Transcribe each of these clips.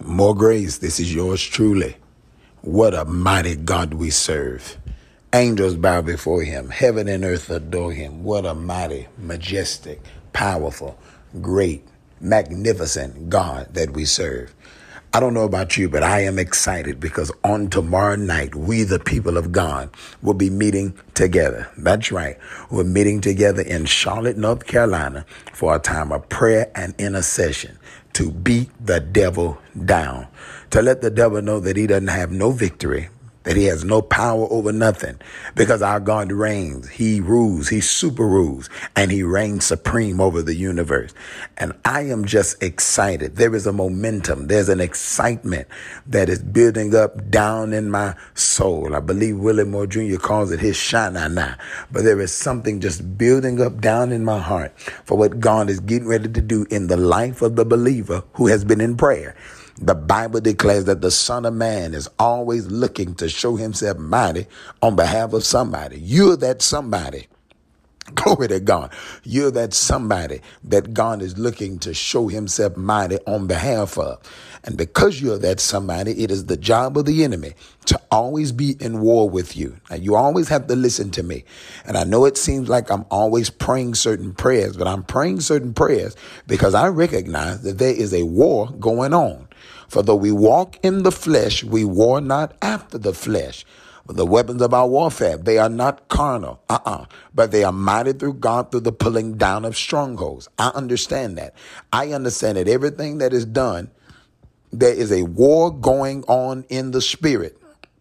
More grace, this is yours truly. What a mighty God we serve. Angels bow before him. Heaven and earth adore him. What a mighty, majestic, powerful, great, magnificent God that we serve. I don't know about you, but I am excited because on tomorrow night, we, the people of God, will be meeting together. That's right. We're meeting together in Charlotte, North Carolina for a time of prayer and intercession to beat the devil down, to let the devil know that he doesn't have no victory, that he has no power over nothing, because our God reigns. He rules, he super rules, and he reigns supreme over the universe. And I am just excited. There is a momentum. There's an excitement that is building up down in my soul. I believe Willie Moore Jr. calls it his shanana. But there is something just building up down in my heart for what God is getting ready to do in the life of the believer who has been in prayer. The Bible declares that the Son of Man is always looking to show himself mighty on behalf of somebody. You're that somebody. Glory to God. You're that somebody that God is looking to show himself mighty on behalf of. And because you're that somebody, it is the job of the enemy to always be in war with you. Now, you always have to listen to me. And I know it seems like I'm always praying certain prayers, but I'm praying certain prayers because I recognize that there is a war going on. For though we walk in the flesh, we war not after the flesh. The weapons of our warfare, they are not carnal, but they are mighty through God through the pulling down of strongholds. I understand that. I understand that everything that is done, there is a war going on in the spirit.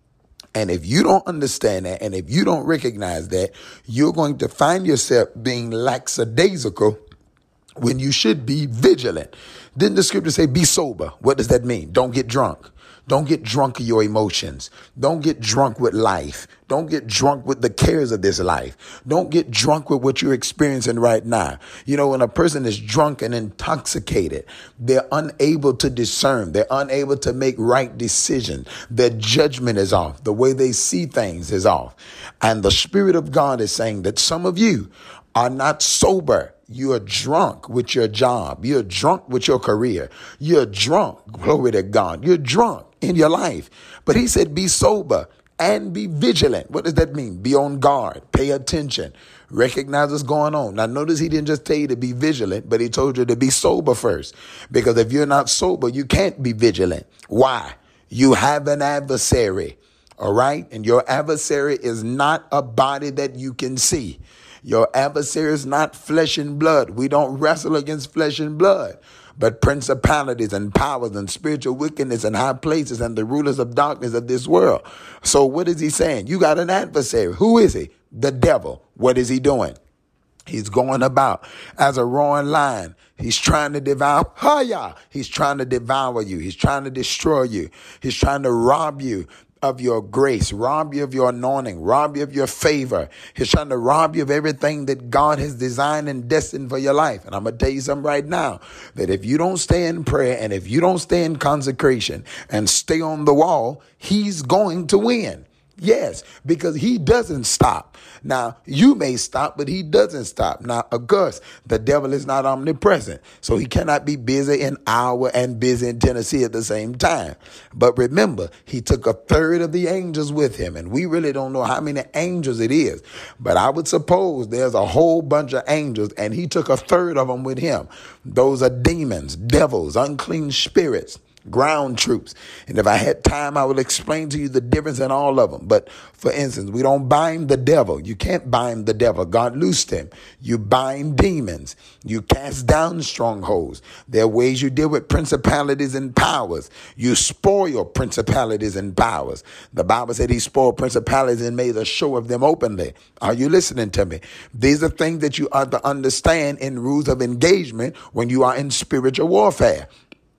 And if you don't understand that, and if you don't recognize that, you're going to find yourself being lackadaisical when you should be vigilant. Didn't the scripture say, be sober? What does that mean? Don't get drunk. Don't get drunk of your emotions. Don't get drunk with life. Don't get drunk with the cares of this life. Don't get drunk with what you're experiencing right now. You know, when a person is drunk and intoxicated, they're unable to discern. They're unable to make right decisions. Their judgment is off. The way they see things is off. And the Spirit of God is saying that some of you are not sober. You're drunk with your job. You're drunk with your career. You're drunk. Glory to God. You're drunk in your life. But he said, be sober and be vigilant. What does that mean? Be on guard. Pay attention. Recognize what's going on. Now, notice he didn't just tell you to be vigilant, but he told you to be sober first. Because if you're not sober, you can't be vigilant. Why? You have an adversary. All right? And your adversary is not a body that you can see. Your adversary is not flesh and blood. We don't wrestle against flesh and blood, but principalities and powers and spiritual wickedness in high places and the rulers of darkness of this world. So what is he saying? You got an adversary. Who is he? The devil. What is he doing? He's going about as a roaring lion. He's trying to devour. He's trying to devour you. He's trying to destroy you. He's trying to rob you of your grace, rob you of your anointing, rob you of your favor. He's trying to rob you of everything that God has designed and destined for your life. And I'm going to tell you something right now, that if you don't stay in prayer and if you don't stay in consecration and stay on the wall, he's going to win. Yes, because he doesn't stop. Now, you may stop, but he doesn't stop. Now, of course, the devil is not omnipresent, so he cannot be busy in Iowa and busy in Tennessee at the same time. But remember, he took a third of the angels with him, and we really don't know how many angels it is. But I would suppose there's a whole bunch of angels, and he took a third of them with him. Those are demons, devils, unclean spirits, ground troops. And if I had time, I would explain to you the difference in all of them. But for instance, we don't bind the devil. You can't bind the devil. God loosed him. You bind demons. You cast down strongholds. There are ways you deal with principalities and powers. You spoil principalities and powers. The Bible said he spoiled principalities and made a show of them openly. Are you listening to me? These are things that you are to understand in rules of engagement when you are in spiritual warfare.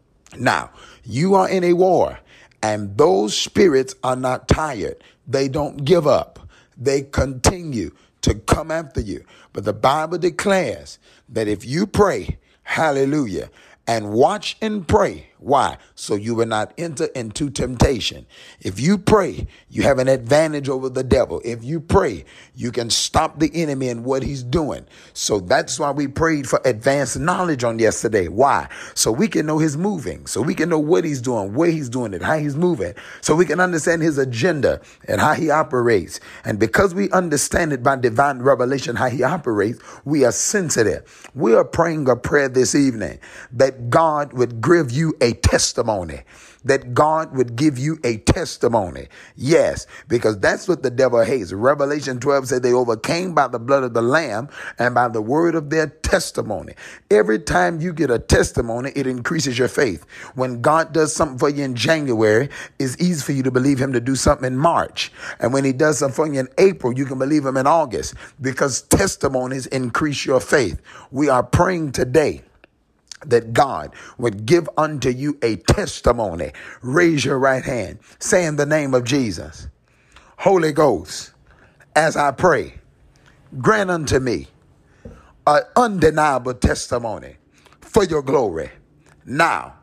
Now, you are in a war, and those spirits are not tired. They don't give up. They continue to come after you. But the Bible declares that if you pray, hallelujah, and watch and pray Why? So you will not enter into temptation. If you pray, you have an advantage over the devil. If you pray, you can stop the enemy and what he's doing. So that's why we prayed for advanced knowledge on yesterday. Why? So we can know his moving. So we can know what he's doing, where he's doing it, how he's moving. So we can understand his agenda and how he operates. And because we understand it by divine revelation, how he operates, we are sensitive. We are praying a prayer this evening that God would give you a testimony, that God would give you a testimony. Yes, because that's what the devil hates. Revelation 12 said they overcame by the blood of the Lamb and by the word of their testimony. Every time you get a testimony, it increases your faith. When God does something for you in January, it's easy for you to believe him to do something in March. And when he does something for you in April, you can believe him in August, because testimonies increase your faith. We are praying today that God would give unto you a testimony. Raise your right hand. Say in the name of Jesus, Holy Ghost, as I pray, grant unto me an undeniable testimony for your glory. Now,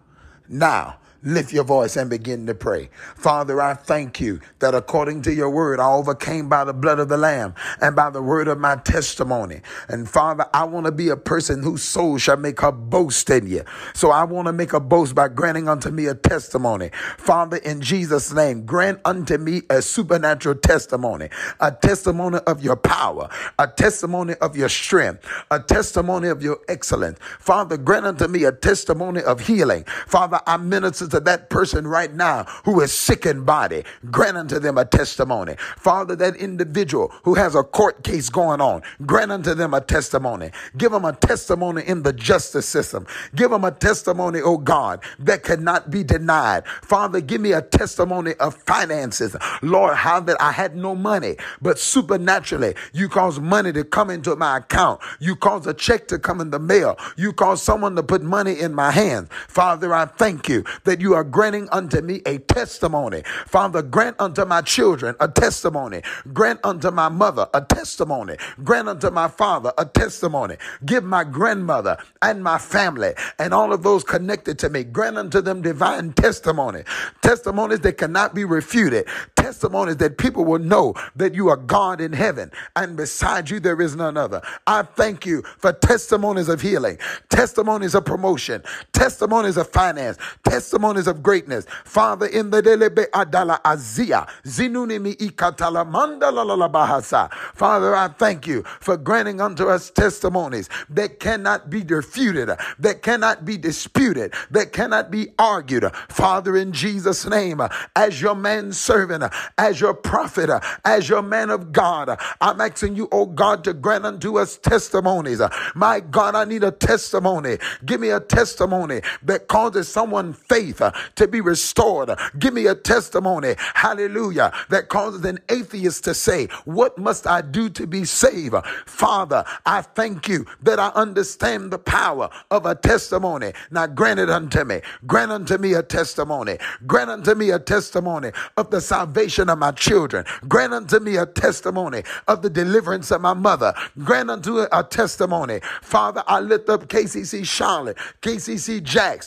lift your voice and begin to pray. Father, I thank you that according to your word, I overcame by the blood of the Lamb and by the word of my testimony. And Father, I want to be a person whose soul shall make her boast in you. So I want to make a boast by granting unto me a testimony. Father, in Jesus' name, grant unto me a supernatural testimony, a testimony of your power, a testimony of your strength, a testimony of your excellence. Father, grant unto me a testimony of healing. Father, I minister to that person right now who is sick in body. Grant unto them a testimony. Father, that individual who has a court case going on, grant unto them a testimony. Give them a testimony in the justice system. Give them a testimony, oh God, that cannot be denied. Father, give me a testimony of finances. Lord, how that I had no money, but supernaturally you caused money to come into my account. You caused a check to come in the mail. You caused someone to put money in my hands. Father, I thank you that you are granting unto me a testimony. Father, grant unto my children a testimony. Grant unto my mother a testimony. Grant unto my father a testimony. Give my grandmother and my family and all of those connected to me, grant unto them divine testimony. Testimonies that cannot be refuted. Testimonies that people will know that you are God in heaven, and beside you there is none other. I thank you for testimonies of healing, testimonies of promotion, testimonies of finance, testimonies of greatness. Father, in the delebe adala azia zinunimi ikatala mandala la bahasa. Father, I thank you for granting unto us testimonies that cannot be refuted, that cannot be disputed, that cannot be argued. Father, in Jesus' name, as your manservant, as your prophet, as your man of God, I'm asking you, oh God, to grant unto us testimonies. My God, I need a testimony. Give me a testimony that causes someone's faith to be restored. Give me a testimony, hallelujah, that causes an atheist to say, what must I do to be saved? Father, I thank you that I understand the power of a testimony. Now grant it unto me. Grant unto me a testimony. Grant unto me a testimony of the salvation of my children. Grant unto me a testimony of the deliverance of my mother. Grant unto a testimony. Father, I lift up KCC Charlotte, KCC Jax,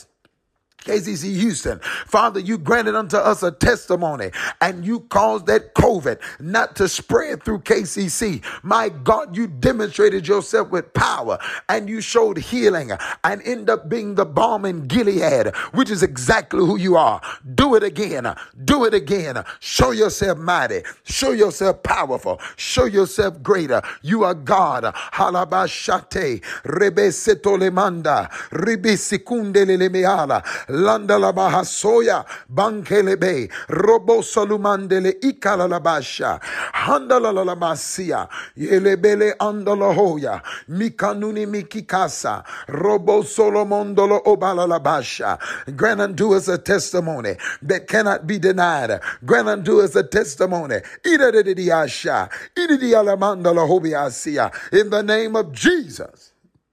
KCC Houston. Father, you granted unto us a testimony, and you caused that COVID not to spread through KCC. My God, you demonstrated yourself with power, and you showed healing and end up being the balm in Gilead, which is exactly who you are. Do it again. Do it again. Show yourself mighty. Show yourself powerful. Show yourself greater. You are God. Halabashate, Rebe Setolemanda, Ribi Sikunde Lemeala, Landa la bahasoya, bankelebe, robo solumandele ikala la basha, handala la basia, yelebele andala hoya, mikanuni mikikasa, robo solomondolo obala la basha. Grant unto us a testimony that cannot be denied. Grant unto us a testimony. Idadidiasha, ididialamandala hobiasia, in the name of Jesus.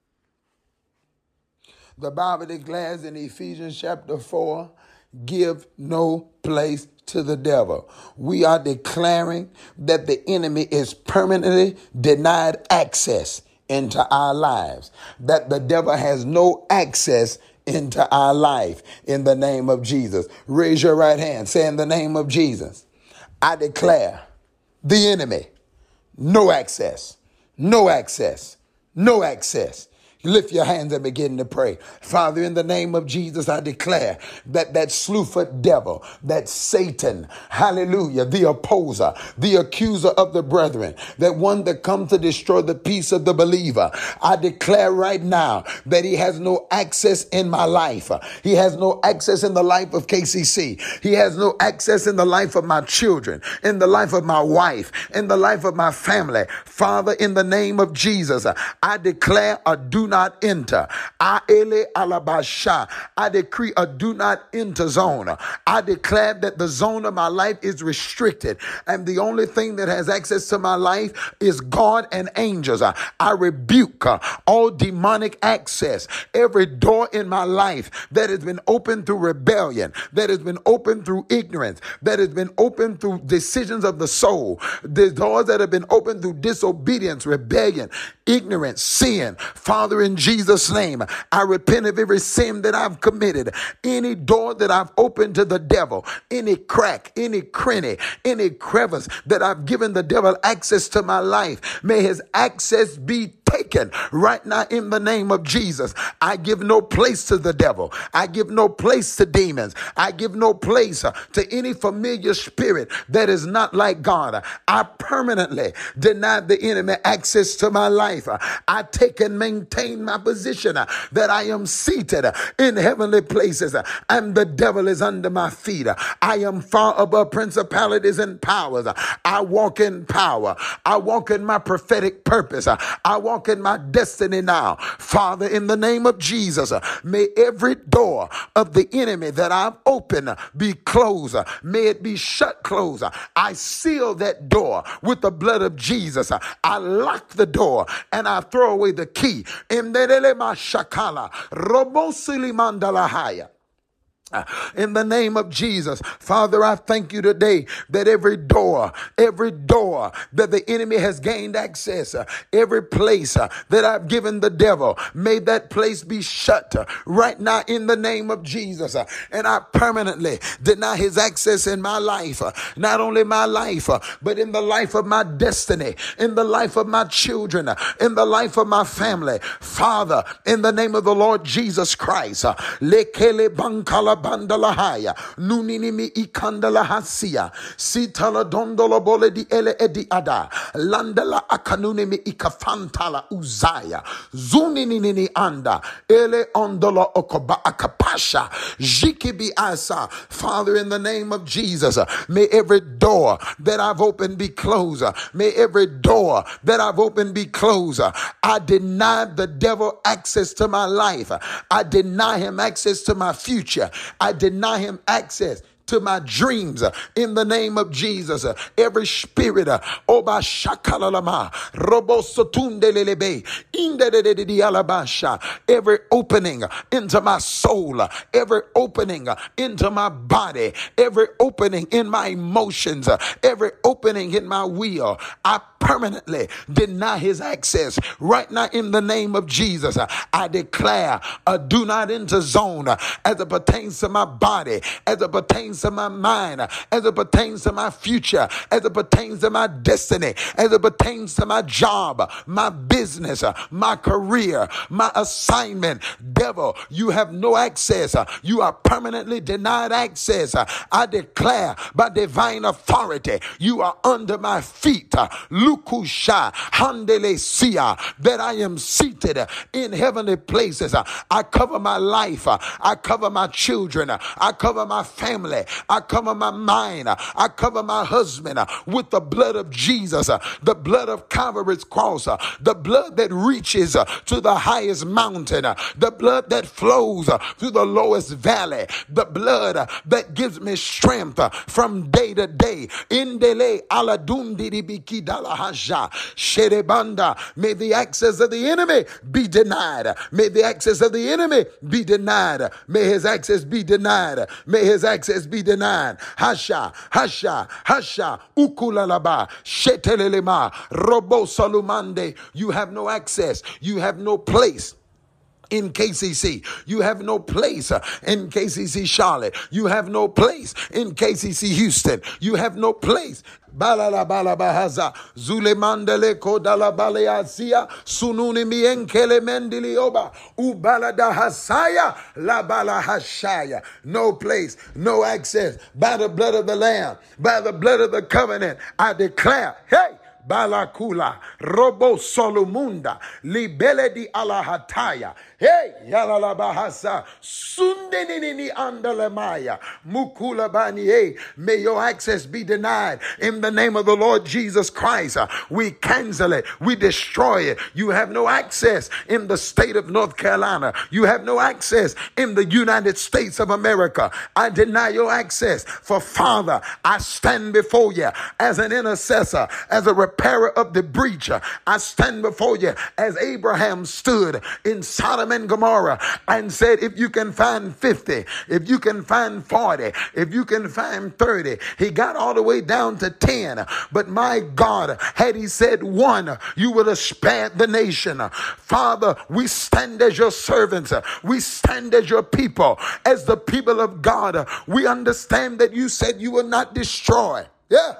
The Bible declares in Ephesians chapter 4, give no place to the devil. We are declaring that the enemy is permanently denied access into our lives, that the devil has no access into our life in the name of Jesus. Raise your right hand. Say, in the name of Jesus, I declare the enemy no access, no access, no access. Lift your hands and begin to pray. Father, in the name of Jesus, I declare that slew-foot devil, that Satan, hallelujah, the opposer, the accuser of the brethren, that one that comes to destroy the peace of the believer, I declare right now that he has no access in my life. He has no access in the life of KCC. He has no access in the life of my children, in the life of my wife, in the life of my family. Father, in the name of Jesus, I declare a do not enter. I decree a do not enter zone. I declare that the zone of my life is restricted, and the only thing that has access to my life is God and angels. I rebuke all demonic access. Every door in my life that has been opened through rebellion, that has been opened through ignorance, that has been opened through decisions of the soul, the doors that have been opened through disobedience, rebellion, ignorance, sin. Father, in Jesus' name, I repent of every sin that I've committed. Any door that I've opened to the devil, any crack, any cranny, any crevice that I've given the devil access to my life, may his access be taken right now in the name of Jesus. I give no place to the devil. I give no place to demons. I give no place to any familiar spirit that is not like God. I permanently deny the enemy access to my life. I take and maintain my position that I am seated in heavenly places and the devil is under my feet. I am far above principalities and powers. I walk in power. I walk in my prophetic purpose. I walk in my destiny now. Father, in the name of Jesus, may every door of the enemy that I've opened be closed. May it be shut closed. I seal that door with the blood of Jesus. I lock the door and I throw away the key. In the name of Jesus, Father, I thank you today that every door that the enemy has gained access, every place that I've given the devil, may that place be shut right now in the name of Jesus. And I permanently deny his access in my life, not only my life, but in the life of my destiny, in the life of my children, in the life of my family. Father, in the name of the Lord Jesus Christ, lekele bankala bandalahaya nuninimi ikandalahasia sitala dondola bole di ele edi ada landala akanunimi ikafantala uzaya zuninini anda ele ondola okoba akapasha jikibi asa. Father, in the name of Jesus, may every door that I've opened be closed. May every door that I've opened be closed. I deny the devil access to my life. I deny him access to my future. I deny him access to my dreams in the name of Jesus. Every spirit oba shakalalama robo sotundelelebe indededi alabasha, every opening into my soul, every opening into my body, every opening in my emotions, every opening in my will, I permanently deny his access right now in the name of Jesus. I declare a do not enter zone as it pertains to my body, as it pertains to my mind, as it pertains to my future, as it pertains to my destiny, as it pertains to my job, my business, my career, my assignment. Devil, you have no access. You are permanently denied access. I declare by divine authority, you are under my feet. Lukusha handele sia, that I am seated in heavenly places. I cover my life. I cover my children. I cover my family. I cover my mind. I cover my husband with the blood of Jesus, the blood of Calvary's cross, the blood that reaches to the highest mountain, the blood that flows through the lowest valley, the blood that gives me strength from day to day. Indele aladundi dibiki dalahaja sherebanda. May the access of the enemy be denied. May the access of the enemy be denied. May his access be denied. May his access be denied. Hasha, hasha, hasha, ukulalaba, shetelelema, robo salumande. You have no access. You have no place in KCC. You have no place in KCC Charlotte. You have no place in KCC Houston. You have no place. Balala balabahaza zulemandele kodala baleasia sununi mienkele mendilioba ubalada hasaya la balahashaya. No place, no access. By the blood of the Lamb, by the blood of the covenant, I declare, hey, Balakula, Robo Solomunda, Libele di Alahataya, hey, Yalalabahasa, Sundenini Andalemaya, Mukula Bani, may your access be denied in the name of the Lord Jesus Christ. We cancel it, we destroy it. You have no access in the state of North Carolina. You have no access in the United States of America. I deny your access. For Father, I stand before you as an intercessor, as a repairer of the breach. I stand before you as Abraham stood in Sodom and Gomorrah and said, if you can find 50, if you can find 40, if you can find 30, he got all the way down to 10. But my God, had he said 1, you would have spared the nation. Father, we stand as your servants. We stand as your people, as the people of God. We understand that you said you will not destroy. Yeah.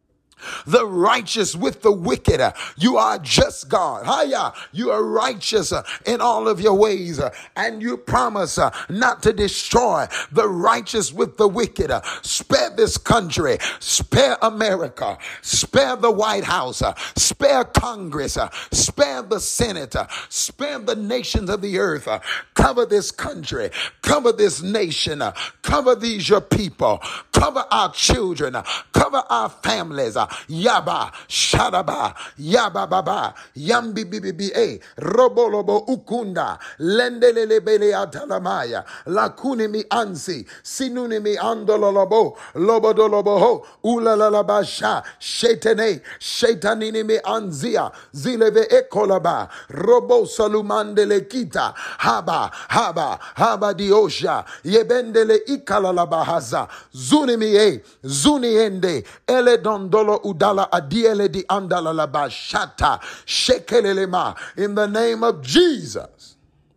The righteous with the wicked. You are just God. Hiya. You are righteous in all of your ways. And you promise not to destroy the righteous with the wicked. Spare this country. Spare America. Spare the White House. Spare Congress. Spare the Senate. Spare the nations of the earth. Cover this country. Cover this nation. Cover these your people. Cover our children. Cover our families. Yaba, Shadaba, Yaba Baba, Yambi Bibi, Robolobo Ukunda, Lendelebele Atalamaya, Lakunimi Ansi, Sinunimi Andololobo, Lobodolobo, Ulalabasha, Shetane, Shetaninimi Anzia, Zileve Ekolaba, Robo Salumandele Kita, Haba Diosha, Yebendele Ikalalabahaza, Zunimi Zuniende, Eledondolo Udala Adiele di Andala la Bashata, Shekelelema, in the name of Jesus.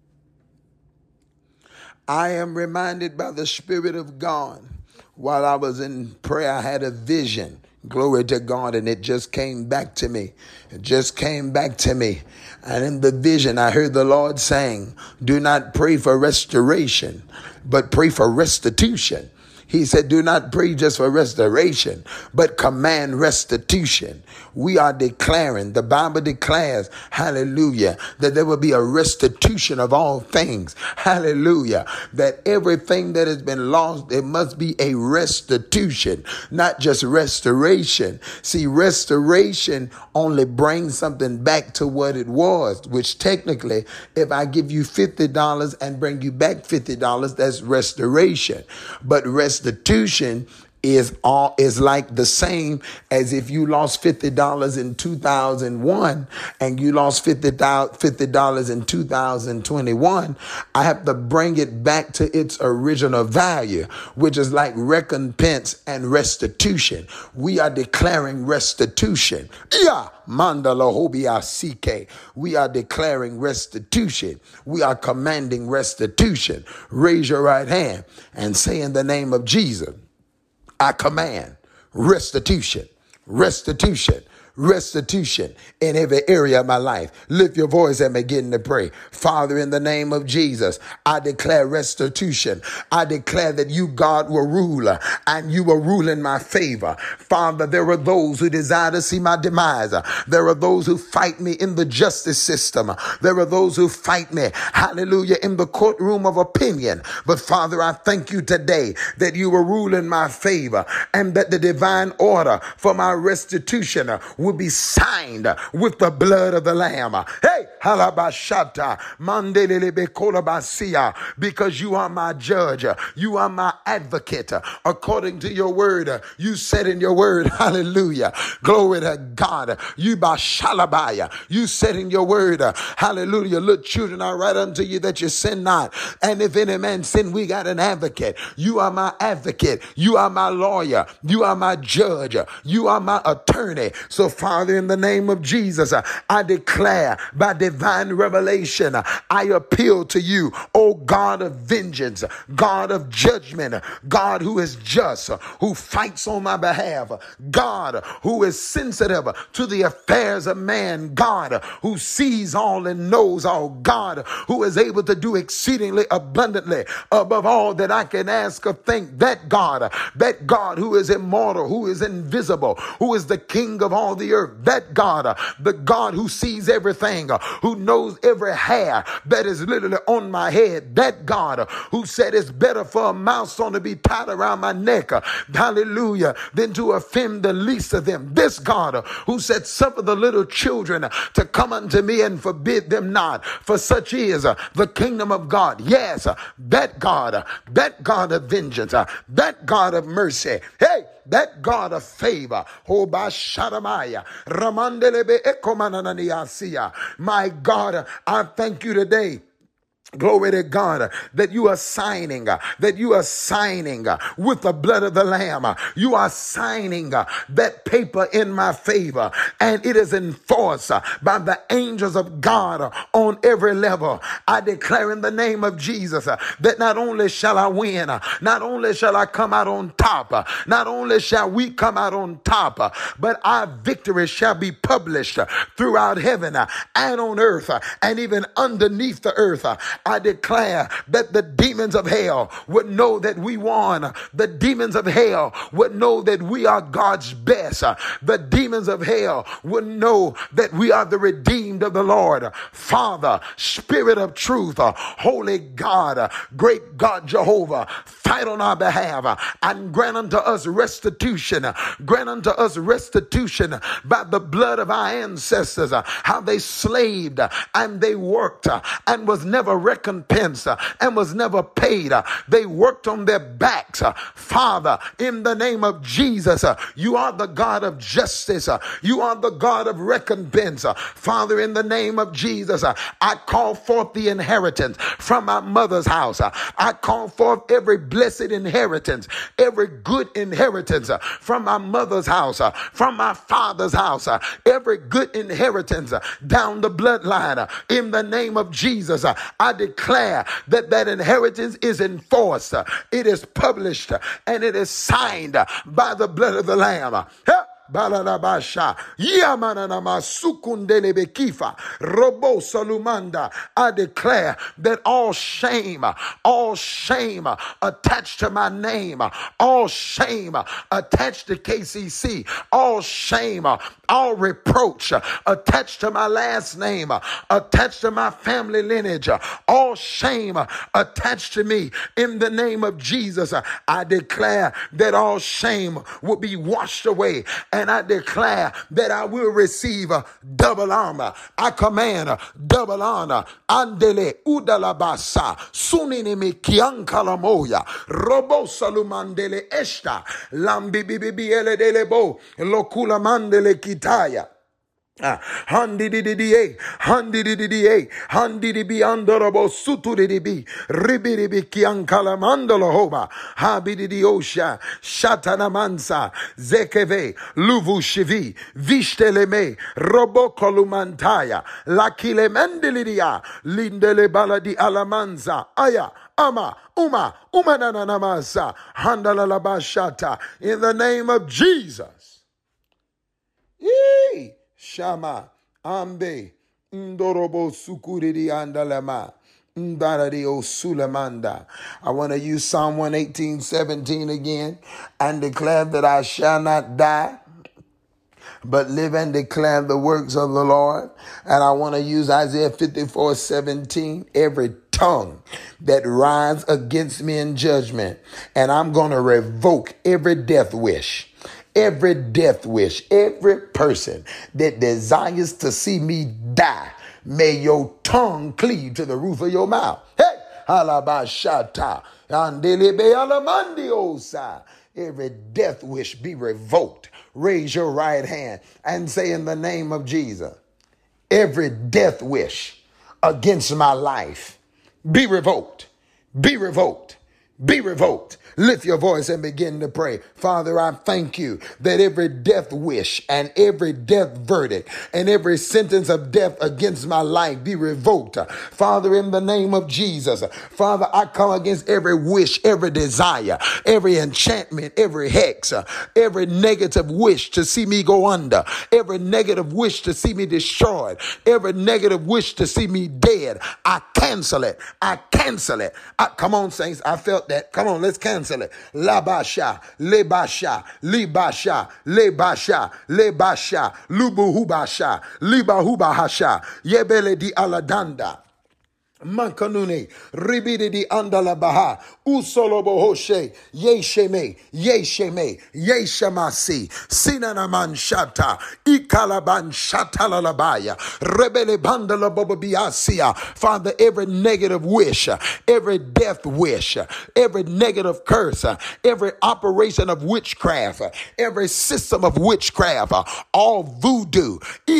I am reminded by the Spirit of God, while I was in prayer, I had a vision. Glory to God. And it just came back to me. It just came back to me. And in the vision, I heard the Lord saying, do not pray for restoration, but pray for restitution. He said, do not pray just for restoration, but command restitution. We are declaring, the Bible declares, hallelujah, that there will be a restitution of all things. Hallelujah. That everything that has been lost, there must be a restitution, not just restoration. See, restoration only brings something back to what it was, which technically, if I give you $50 and bring you back $50, that's restoration. But restitution is like the same as if you lost $50 in 2001 and you lost $50 in 2021. I have to bring it back to its original value, which is like recompense and restitution. We are declaring restitution. Yeah. Mandala hobia CK. We are declaring restitution. We are commanding restitution. Raise your right hand and say, in the name of Jesus, I command restitution, restitution, restitution in every area of my life. Lift your voice and begin to pray. Father, in the name of Jesus, I declare restitution. I declare that you, God, will rule and you will rule in my favor. Father, there are those who desire to see my demise. There are those who fight me in the justice system. There are those who fight me, hallelujah, in the courtroom of opinion. But Father, I thank you today that you will rule in my favor and that the divine order for my restitution will be signed with the blood of the Lamb. Hey, halabashata, mandelelebe kolabasia, because you are my judge. You are my advocate. According to your word, you said in your word, hallelujah, glory to God. You bashalabaya, you said in your word, hallelujah, little children, I write unto you that you sin not. And if any man sin, we got an advocate. You are my advocate. You are my lawyer. You are my judge. You are my attorney. So Father, in the name of Jesus, I declare by divine revelation, I appeal to you, oh God of vengeance, God of judgment, God who is just, who fights on my behalf, God who is sensitive to the affairs of man, God who sees all and knows all, God who is able to do exceedingly abundantly above all that I can ask or think. That God who is immortal, who is invisible, who is the King of all the earth, that God, the God who sees everything, who knows every hair that is literally on my head, that God who said it's better for a milestone to be tied around my neck, hallelujah, than to offend the least of them. This God who said, suffer the little children to come unto me and forbid them not, for such is the kingdom of God. Yes, that God of vengeance, that God of mercy, hey, that God of favor. My God, I thank you today. Glory to God, that you are signing with the blood of the Lamb. You are signing that paper in my favor, and it is enforced by the angels of God on every level. I declare in the name of Jesus that not only shall I win, not only shall I come out on top, not only shall we come out on top, but our victory shall be published throughout heaven and on earth and even underneath the earth. I declare that the demons of hell would know that we won. The demons of hell would know that we are God's best. The demons of hell would know that we are the redeemed of the Lord. Father, Spirit of truth, Holy God, great God Jehovah, fight on our behalf and grant unto us restitution. Grant unto us restitution by the blood of our ancestors, how they slaved and they worked and was never recompensed and was never paid. They worked on their backs. Father, in the name of Jesus, you are the God of justice. You are the God of recompense. Father, in the name of Jesus, I call forth the inheritance from my mother's house. I call forth every blessed inheritance, every good inheritance from my mother's house, from my father's house, every good inheritance down the bloodline. In the name of Jesus, I declare that inheritance is enforced, it is published, and it is signed by the blood of the Lamb. Balalabasha, Yamanama Sukundele Bekifa, Robo Salumanda. I declare that all shame attached to my name, all shame attached to KCC, all shame, all reproach attached to my last name, attached to my family lineage, all shame attached to me. In the name of Jesus, I declare that all shame will be washed away. And I declare that I will receive double armor. I command double honor. Andele udalabasa suninimi kiankalamoya robo salumandele esta lambi bibiele delebo lokula mandele kitaya. Handi di andorobo sutu di bi ribiribi kiankala mandolo hoba habidi di osha shatana mansa zekeve luvu shivi vishteleme robo kolumantaya lakile mendelidia lindele baladi alamanza aya ama umananamasa handala labashata in the name of Jesus. Yee. Shama ambe ndorobo sukuriri andalama ndaradio sulamanda. I want to use Psalm 118:17 again and declare that I shall not die but live and declare the works of the Lord. And I want to use Isaiah 54:17, every tongue that rise against me in judgment, and I'm going to revoke every death wish. Every death wish, every person that desires to see me die, may your tongue cleave to the roof of your mouth. Hey, halabashata, andelebe alamandiosa. Every death wish be revoked. Raise your right hand and say, in the name of Jesus, every death wish against my life be revoked, be revoked, be revoked. Lift your voice and begin to pray. Father, I thank you that every death wish and every death verdict and every sentence of death against my life be revoked. Father, in the name of Jesus, Father, I come against every wish, every desire, every enchantment, every hex, every negative wish to see me go under, every negative wish to see me destroyed, every negative wish to see me dead. I cancel it. I cancel it. Come on, saints. I felt that. Come on, let's cancel it. La basha, le basha, li basha, le basha, le basha, lubu hubasha, liba hubahasha, yebele di aladanda. Mankanune, ribidi di andala baha, usolobo hoshe, yesheme, yesheme, yeshamasi, sinanaman shata, ikalaban shatalalabaya, rebele bandala bobabiasia. Father, every negative wish, every death wish, every negative curse, every operation of witchcraft, every system of witchcraft, all voodoo,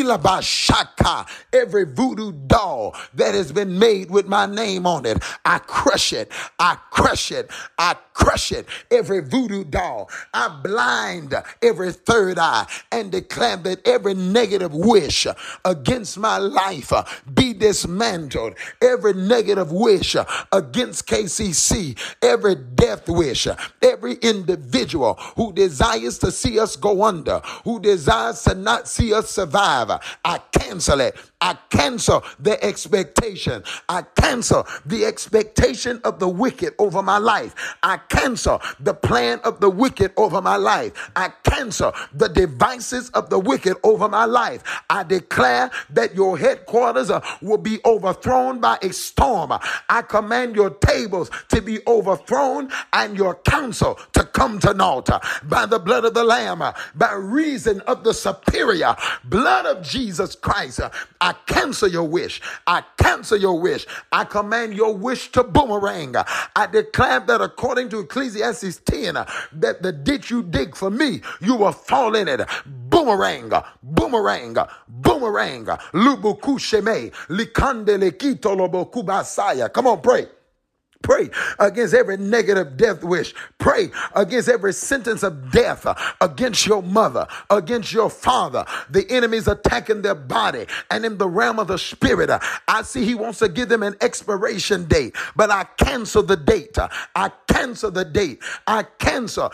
ilabashaka, every voodoo doll that has been made with my name on it, I crush it. I crush it. I crush it. Every voodoo doll, I blind every third eye and declare that every negative wish against my life be dismantled. Every negative wish against KCC, every death wish, every individual who desires to see us go under, who desires to not see us survive, I cancel it. I cancel the expectation. I cancel the expectation of the wicked over my life. I cancel the plan of the wicked over my life. I cancel the devices of the wicked over my life. I declare that your headquarters will be overthrown by a storm. I command your tables to be overthrown and your counsel to come to naught by the blood of the Lamb, by reason of the superior blood of Jesus Christ. I cancel your wish. I cancel your wish. I command your wish to boomerang. I declare that according to Ecclesiastes 10, that the ditch you dig for me, you will fall in it. Boomerang, boomerang, boomerang. Lubukusheme, likande lekito lobokubasaya. Come on, pray. Pray against every negative death wish. Pray against every sentence of death against your mother, against your father. The enemy's attacking their body. And in the realm of the spirit, I see he wants to give them an expiration date. But I cancel the date. I cancel the date. I cancel.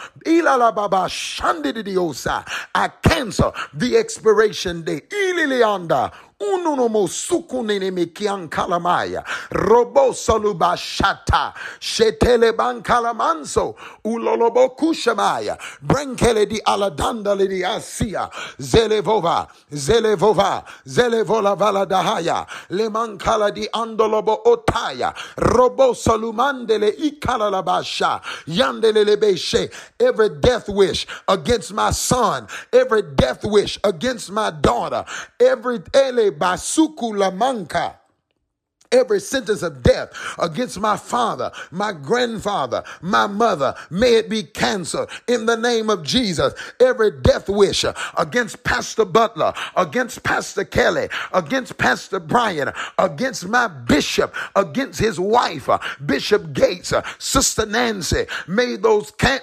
I cancel the expiration date. Ililianda. Ununomo sukunene mekian kalamaya robo saluba shata shetele ban kalamanso ulolobo kushamaya brenkele di aladanda di asia zelevova zelevova zelevola valadahaya lemankala di andolobo otaya robo salumandele ikalalabasha yandele lebeshe. Every death wish against my son, every death wish against my daughter, every basuku lamanka, every sentence of death against my father, my grandfather, my mother, may it be canceled in the name of Jesus. Every death wish against Pastor Butler, against Pastor Kelly, against Pastor Brian, against my bishop, against his wife, Bishop Gates, Sister Nancy, may those death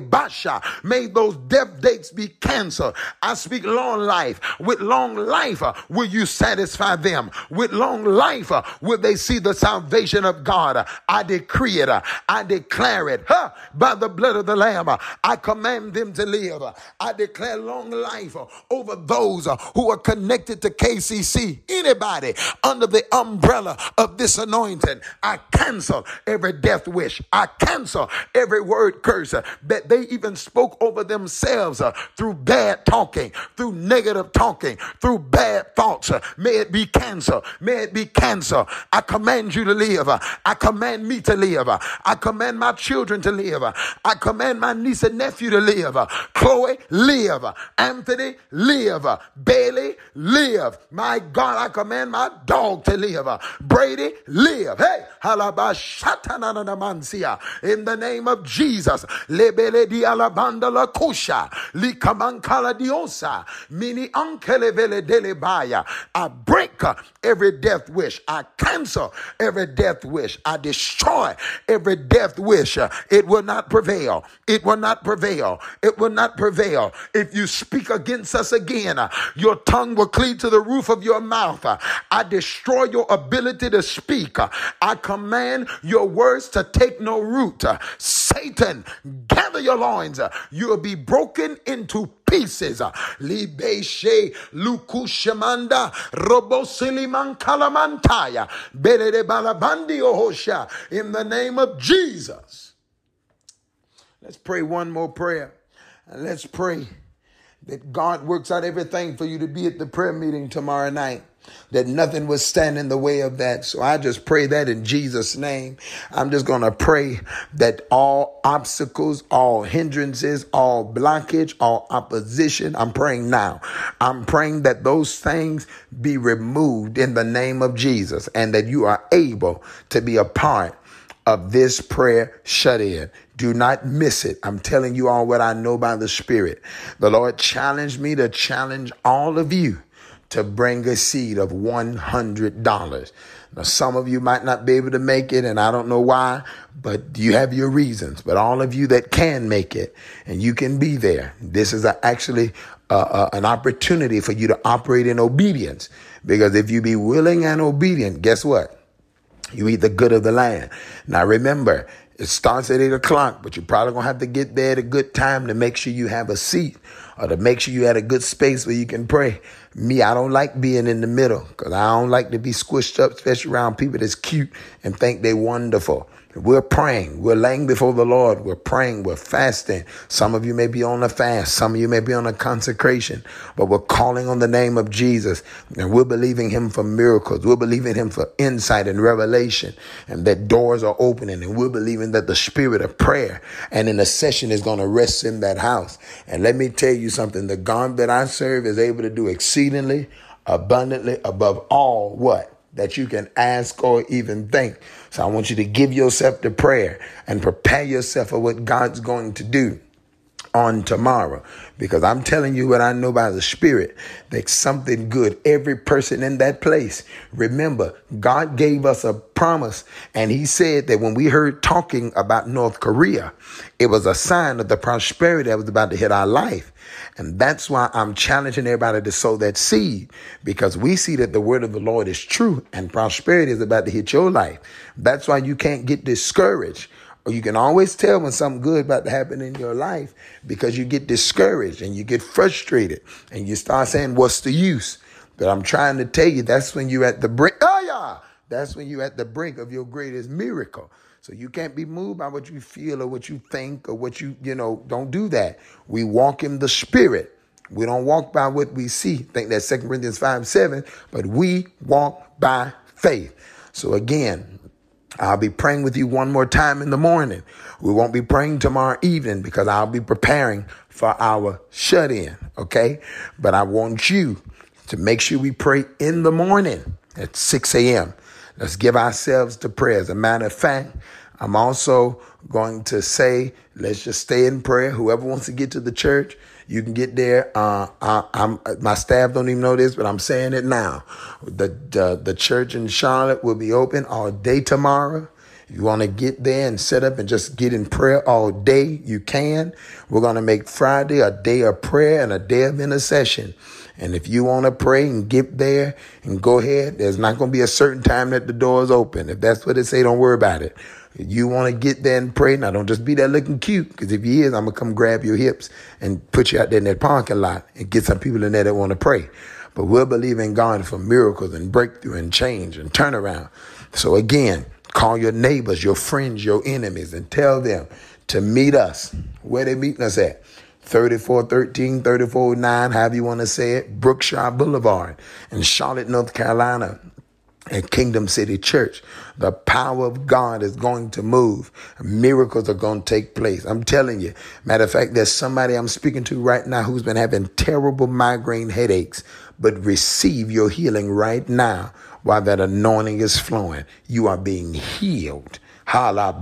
dates be canceled. I speak long life. With long life will you satisfy them. With long life will they see the salvation of God. I decree it. I declare it. By the blood of the Lamb, I command them to live. I declare long life over those who are connected to KCC. Anybody under the umbrella of this anointing, I cancel every death wish. I cancel every word curse that they even spoke over themselves through bad talking, through negative talking, through bad thoughts. May it be canceled. May it be canceled. I command you to live. I command me to live. I command my children to live. I command my niece and nephew to live. Chloe, live. Anthony, live. Bailey, live. My God, I command my dog to live. Brady, live. Hey, in the name of Jesus. Lebele di alabanda la kusha. Likamankala diosa. Mini ankele vele dele baya. I break every death wish. I cancel every death wish. I destroy every death wish. It will not prevail. It will not prevail. It will not prevail. If you speak against us again, your tongue will cleave to the roof of your mouth. I destroy your ability to speak. I command your words to take no root. Satan, gather your loins. You will be broken into pieces. Libeshe lukushamanda robosiliman kalamantaya belede balabandi ohosha. In the name of Jesus. Let's pray one more prayer. And let's pray that God works out everything for you to be at the prayer meeting tomorrow night, that nothing will stand in the way of that. So I just pray that in Jesus' name. I'm just going to pray that all obstacles, all hindrances, all blockage, all opposition, I'm praying now. I'm praying that those things be removed in the name of Jesus, and that you are able to be a part of this prayer shut-in. Do not miss it. I'm telling you all what I know by the Spirit. The Lord challenged me to challenge all of you to bring a seed of $100. Now, some of you might not be able to make it, and I don't know why, but you have your reasons. But all of you that can make it, and you can be there, this is actually an opportunity for you to operate in obedience. Because if you be willing and obedient, guess what? You eat the good of the land. Now, remember, it starts at 8 o'clock, but you're probably going to have to get there at a good time to make sure you have a seat, or to make sure you had a good space where you can pray. Me, I don't like being in the middle, because I don't like to be squished up, especially around people that's cute and think they're wonderful. We're praying. We're laying before the Lord. We're praying. We're fasting. Some of you may be on a fast. Some of you may be on a consecration. But we're calling on the name of Jesus. And we're believing him for miracles. We're believing him for insight and revelation. And that doors are opening. And we're believing that the spirit of prayer and intercession is going to rest in that house. And let me tell you something. The God that I serve is able to do exceedingly, abundantly, above all what? That you can ask or even think. So I want you to give yourself to prayer and prepare yourself for what God's going to do on tomorrow. Because I'm telling you what I know by the Spirit, that's something good. Every person in that place. Remember, God gave us a promise, and he said that when we heard talking about North Korea, it was a sign of the prosperity that was about to hit our life. And that's why I'm challenging everybody to sow that seed, because we see that the word of the Lord is true and prosperity is about to hit your life. That's why you can't get discouraged. Or you can always tell when something good about to happen in your life, because you get discouraged and you get frustrated and you start saying, what's the use? But I'm trying to tell you, that's when you're at the brink. Oh, yeah. That's when you're at the brink of your greatest miracle. So you can't be moved by what you feel or what you think or what don't do that. We walk in the Spirit. We don't walk by what we see. I think that's 2 Corinthians 5:7, but we walk by faith. So again, I'll be praying with you one more time in the morning. We won't be praying tomorrow evening because I'll be preparing for our shut-in, okay? But I want you to make sure we pray in the morning at 6 a.m. Let's give ourselves to prayer. As a matter of fact, I'm also going to say, let's just stay in prayer. Whoever wants to get to the church, you can get there. My staff don't even know this, but I'm saying it now. The church in Charlotte will be open all day tomorrow. You want to get there and set up and just get in prayer all day, you can. We're going to make Friday a day of prayer and a day of intercession. And if you want to pray and get there and go ahead, there's not going to be a certain time that the doors open. If that's what they say, don't worry about it. If you want to get there and pray, now don't just be there looking cute, because if you is, I'm going to come grab your hips and put you out there in that parking lot and get some people in there that want to pray. But we'll believe in God for miracles and breakthrough and change and turnaround. So again, call your neighbors, your friends, your enemies, and tell them to meet us. Where they meeting us at? 3413, 3409, however you want to say it, Brookshire Boulevard in Charlotte, North Carolina, at Kingdom City Church. The power of God is going to move. Miracles are going to take place. I'm telling you. Matter of fact, there's somebody I'm speaking to right now who's been having terrible migraine headaches, but receive your healing right now while that anointing is flowing. You are being healed. You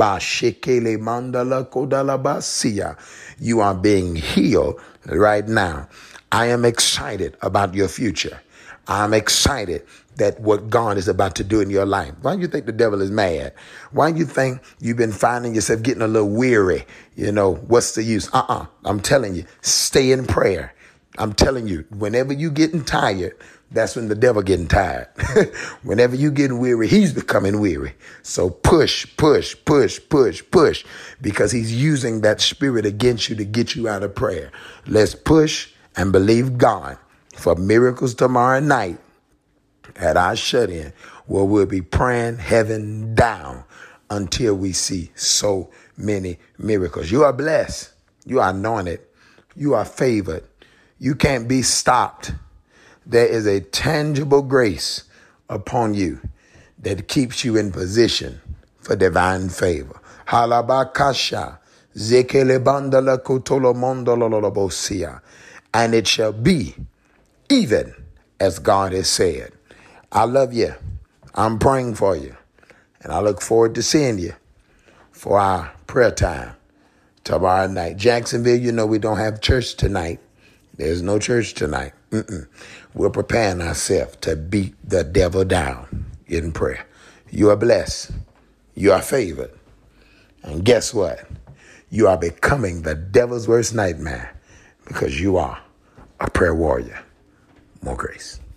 are being healed right now. I am excited about your future. I'm excited that what God is about to do in your life. Why do you think the devil is mad? Why do you think you've been finding yourself getting a little weary? What's the use? I'm telling you, stay in prayer. I'm telling you, whenever you getting tired, that's when the devil getting tired. Whenever you getting weary, he's becoming weary. So push, push, push, push, push, because he's using that spirit against you to get you out of prayer. Let's push and believe God for miracles tomorrow night at our shut-in, where we'll be praying heaven down until we see so many miracles. You are blessed. You are anointed. You are favored. You can't be stopped. There is a tangible grace upon you that keeps you in position for divine favor. Halabakasha, zekelebandala kotolomondololobosia. And it shall be even as God has said. I love you. I'm praying for you. And I look forward to seeing you for our prayer time tomorrow night. Jacksonville, we don't have church tonight. There's no church tonight. We're preparing ourselves to beat the devil down in prayer. You are blessed. You are favored. And guess what? You are becoming the devil's worst nightmare because you are a prayer warrior. More grace.